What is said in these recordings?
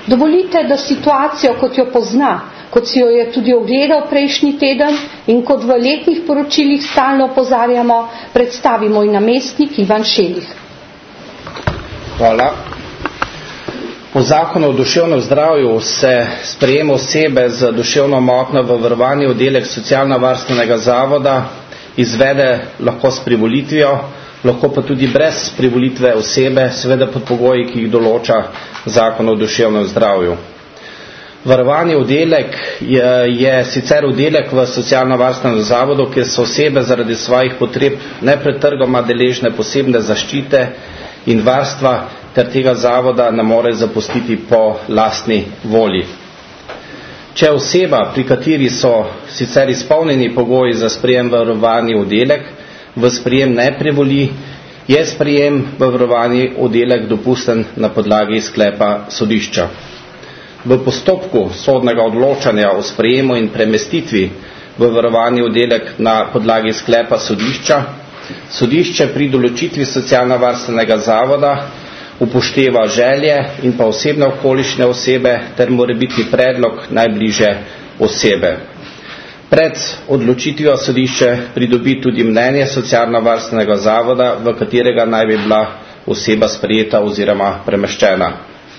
Dovolite, da situacijo, kot jo pozna, kot si jo je tudi ogledal prejšnji teden in kot v letnih poročilih stalno opozarjamo, predstavi moj namestnik Ivan Šelih. Hvala. Po zakonu o duševnem zdravju se sprejem osebe z duševno motnjo v varovani oddelek socialno-varstvenega zavoda izvede lahko s privolitvijo, lahko pa tudi brez privolitve osebe, seveda pod pogoji, ki jih določa zakon o duševnem zdravju. Varovani oddelek je sicer oddelek v socialno-varstvenem zavodu, kjer so osebe zaradi svojih potreb nepretrgoma deležne posebne zaščite in varstva, ter tega zavoda ne more zapustiti po lastni volji. Če oseba, pri kateri so sicer izpolnjeni pogoji za sprejem v varovani oddelek, v sprejem ne privoli, je sprejem v varovani oddelek dopusten na podlagi sklepa sodišča. V postopku sodnega odločanja o sprejemu in premestitvi v varovani oddelek na podlagi sklepa sodišča, sodišče pri določitvi socialno-varstvenega zavoda upošteva želje in pa osebne okoliščine osebe ter morebitni predlog najbližje osebe. Pred odločitvijo sodišče pridobi tudi mnenje socialno-varstvenega zavoda, v katerega naj bi bila oseba sprejeta oziroma premeščena.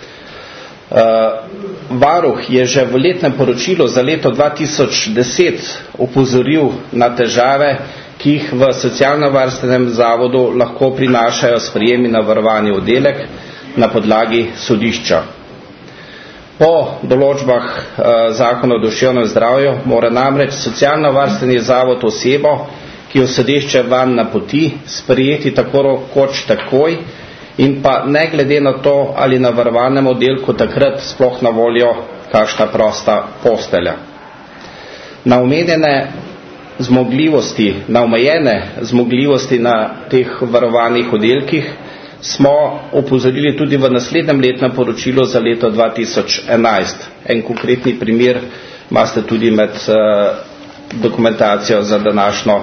Varuh je že v letnem poročilu za leto 2010 opozoril na težave, ki jih v socialno-varstvenem zavodu lahko prinašajo sprejemi na varovani oddelek na podlagi sodišča. Po določbah zakona o duševnem zdravju mora namreč socialno-varstveni zavod osebo, ki jo sodišče vanj napoti, sprejeti tako kot takoj in pa ne glede na to, ali na varovanem oddelku takrat sploh na voljo kakšna prosta postelja. Na omejene zmogljivosti na teh varovanih oddelkih smo opozorili tudi v naslednjem letnem poročilu za leto 2011. En konkretni primer imate tudi med dokumentacijo za današnjo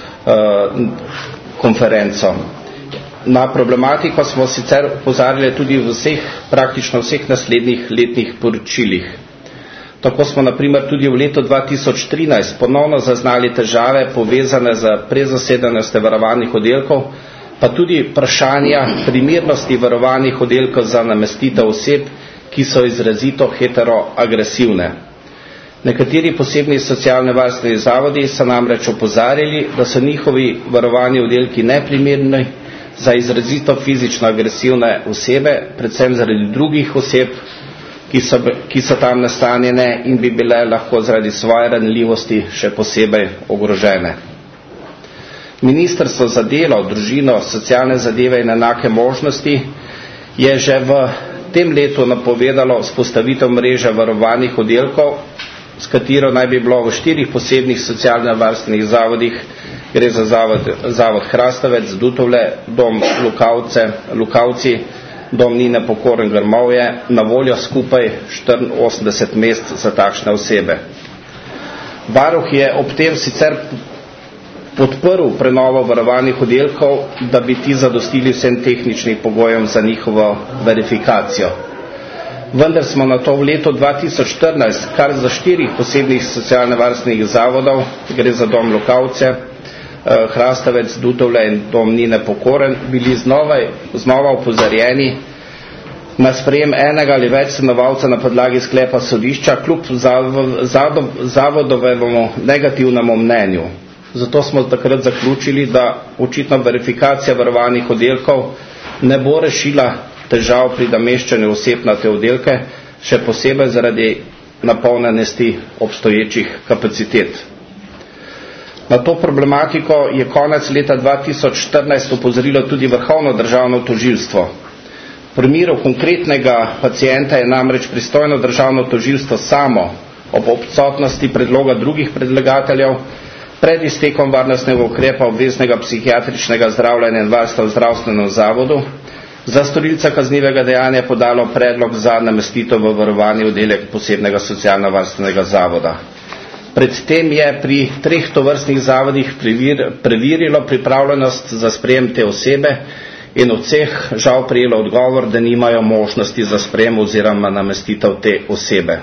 konferenco. Na problematiko smo sicer opozarjali tudi v praktično vseh naslednjih letnih poročilih. Tako smo na primer tudi v letu 2013 ponovno zaznali težave povezane z prezasedenostjo varovanih oddelkov, pa tudi vprašanja primernosti varovanih oddelkov za namestitev oseb, ki so izrazito heteroagresivne. Nekateri posebni socialno-varstveni zavodi so namreč opozarjali, da so njihovi varovani oddelki neprimerni za izrazito fizično agresivne osebe, predvsem zaradi drugih oseb, ki so tam nastanjene in bi bile lahko zaradi svoje ranljivosti še posebej ogrožene. Ministrstvo za delo, družino, socialne zadeve in enake možnosti je že v tem letu napovedalo vzpostavitev mreže varovanih oddelkov, s katero naj bi bilo v 4 posebnih socialno-varstvenih zavodih, gre za zavod Hrastavec, Dutovle, dom Lukavci, dom Nine Pokoren Grmovje, na voljo skupaj 84 mest za takšne osebe. Varuh je ob tem sicer podprl prenovo varovanih oddelkov, da bi ti zadostili vsem tehničnim pogojem za njihovo verifikacijo. Vendar smo na to v letu 2014 kar za 4 posebnih socialno-varstvenih zavodov, gre za dom Lukavce, Hrastavec, Dutovle in dom Nine Pokoren, bili znova opozorjeni na sprejem enega ali več stanovalcev na podlagi sklepa sodišča kljub zavodovemu negativnemu mnenju. Zato smo takrat zaključili, da očitno verifikacija varovanih oddelkov ne bo rešila težav pri nameščanju oseb na te oddelke, še posebej zaradi napolnjenosti obstoječih kapacitet. Na to problematiko je konec leta 2014 opozorilo tudi Vrhovno državno tožilstvo. V primeru konkretnega pacienta je namreč pristojno državno tožilstvo samo ob odsotnosti predloga drugih predlagateljev pred iztekom varnostnega ukrepa obveznega psihiatričnega zdravljenja in varstva v zdravstvenem zavodu za storilca kaznivega dejanja podalo predlog za namestitev v varovani oddelek posebnega socialno-varstvenega zavoda. Predtem je pri 3 tovrstnih zavodih preverilo pripravljenost za sprejem te osebe, in od vseh žal prejelo odgovor, da nimajo možnosti za sprejem oziroma namestitev te osebe.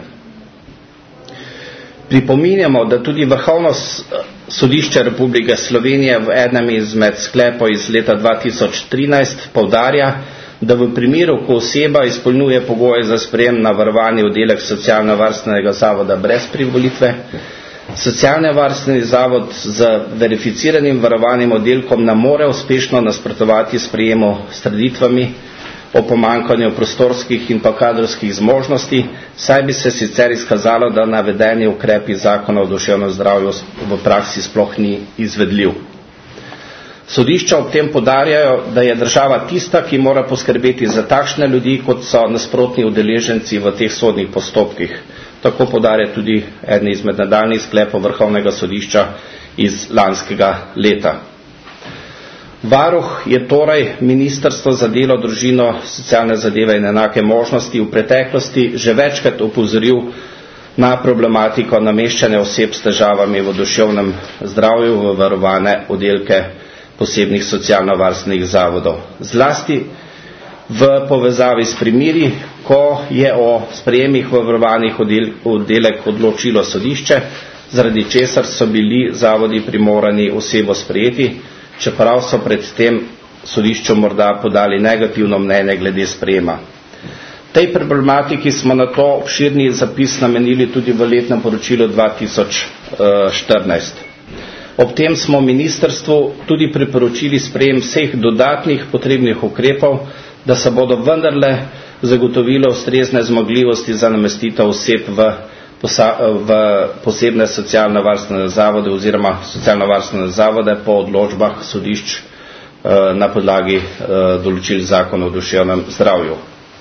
Pripominjamo, da tudi Vrhovno sodišče Republike Slovenije v enem izmed sklepov iz leta 2013 poudarja, da v primeru, ko oseba izpolnjuje pogoje za sprejem na varovani oddelek socialno-varstvenega zavoda brez privolitve, socialno-varstveni zavod z verificiranim varovanim oddelkom ne more uspešno nasprotovati sprejemu s trditvami o pomanjkanju prostorskih in pa kadrovskih zmožnosti, saj bi se sicer izkazalo, da navedeni ukrepi zakona o duševnem zdravju v praksi sploh ni izvedljiv. Sodišča ob tem poudarjajo, da je država tista, ki mora poskrbeti za takšne ljudi, kot so nasprotni udeleženci v teh sodnih postopkih. Tako poudarja tudi eden izmed nadaljnjih sklepov Vrhovnega sodišča iz lanskega leta. Varuh je torej Ministrstvo za delo, družino, socialne zadeve in enake možnosti v preteklosti že večkrat opozoril na problematiko nameščanja oseb s težavami v duševnem zdravju v varovane oddelke posebnih socialno-varstvenih zavodov. Zlasti v povezavi s primeri, ko je o sprejemih v varovanih oddelek odločilo sodišče, zaradi česar so bili zavodi primorani osebo sprejeti, čeprav so pred tem sodišču morda podali negativno mnenje glede sprejema. Tej problematiki smo na to obširni zapis namenili tudi v letnem poročilu 2014. Ob tem smo ministrstvu tudi priporočili sprejem vseh dodatnih potrebnih ukrepov, da se bodo vendarle zagotovile ustrezne zmogljivosti za namestitev oseb v posebne socialno-varstvene zavode oziroma socialno-varstvene zavode po odločbah sodišč na podlagi določil zakona o duševnem zdravju.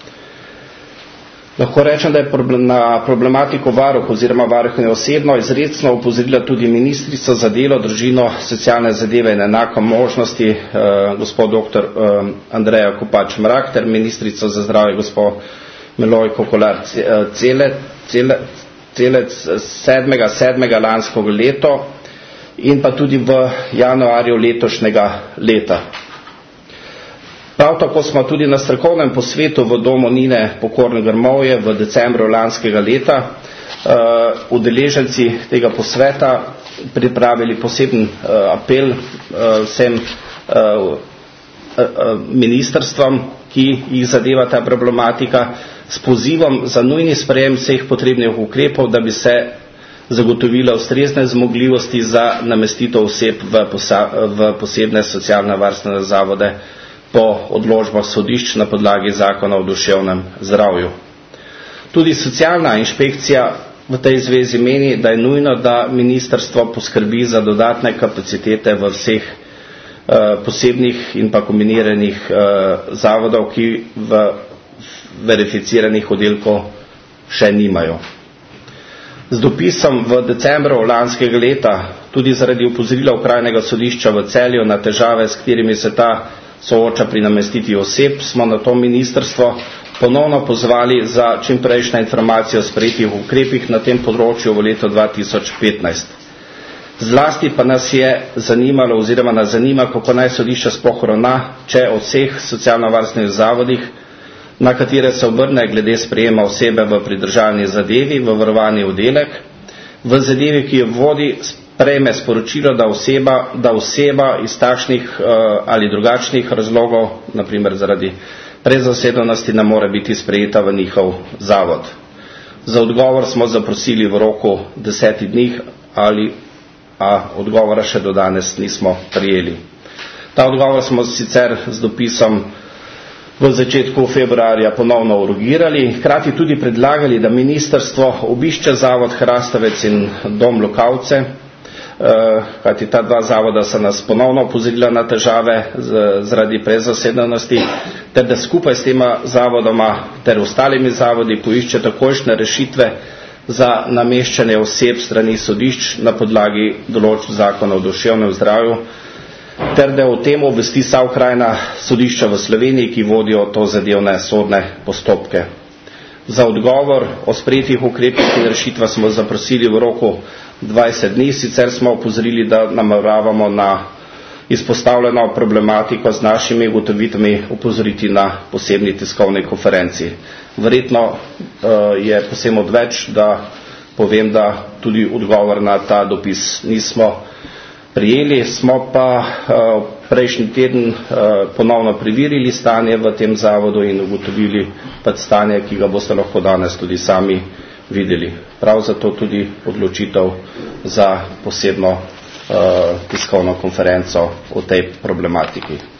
Lahko rečem, da je na problematiko varuh oziroma varuhinje osebno izrecno opozorila tudi ministrica za delo, družino, socialne zadeve in enako možnosti gospod dr. Andreja Kopač Mrak ter ministrica za zdravje gospod Milojko Kolar Celec 7. lanskega leto in pa tudi v januarju letošnjega leta. Prav tako smo tudi na strokovnem posvetu v domu Nine Pokorne Grmovje v decembru lanskega leta udeleženci tega posveta pripravili poseben apel vsem ministrstvom, ki jih zadeva ta problematika, s pozivom za nujni sprejem vseh potrebnih ukrepov, da bi se zagotovila ustrezne zmogljivosti za namestitev oseb v posebne socialno-varstvene zavode po odločbah sodišč na podlagi zakona o duševnem zdravju. Tudi socialna inšpekcija v tej zvezi meni, da je nujno, da ministrstvo poskrbi za dodatne kapacitete v vseh posebnih in pa kombiniranih zavodov, ki v verificiranih oddelkov še nimajo. Z dopisom v decembru lanskega leta, tudi zaradi opozorila Okrajnega sodišča v Celju na težave, s katerimi se ta sooča pri namestitvi oseb, smo na to ministrstvo ponovno pozvali za čimprejšnjo informacijo o sprejetih ukrepih na tem področju v letu 2015. Zlasti pa nas je zanimalo oziroma nas zanima, kako naj sodišče sploh ravna, če od vseh socialno-varstvenih zavodih, na katere se obrne glede sprejema osebe v pridržalni zadevi, v varovani oddelek, v zadevi, ki jo vodi, prejme sporočilo, da oseba iz takšnih ali drugačnih razlogov, naprimer zaradi prezasedenosti, ne more biti sprejeta v njihov zavod. Za odgovor smo zaprosili v roku 10 dni, a odgovora še do danes nismo prijeli. Ta odgovor smo sicer z dopisom v začetku februarja ponovno urgirali, hkrati tudi predlagali, da ministrstvo obišče zavod Hrastavec in dom Lokavce, kajti ta dva zavoda so nas ponovno opozorila na težave zaradi prezasedenosti, ter da skupaj s tema zavodoma ter ostalimi zavodi poišče takojšnje rešitve za nameščanje oseb strani sodišč na podlagi določb zakona o duševnem zdravju, ter da o tem obvesti vsa okrajna sodišča v Sloveniji, ki vodijo to zadevne sodne postopke. Za odgovor o sprejetih ukrepih in rešitvah smo zaprosili v roku 20 dni, sicer smo opozorili, da nameravamo na izpostavljeno problematiko z našimi ugotovitvami opozoriti na posebni tiskovni konferenci. Verjetno je posebno odveč, da povem, da tudi odgovor na ta dopis nismo prijeli, smo pa prejšnji teden ponovno preverili stanje v tem zavodu in ugotovili stanje, ki ga boste lahko danes tudi sami videli. Prav zato tudi odločitev za posebno tiskovno konferenco o tej problematiki.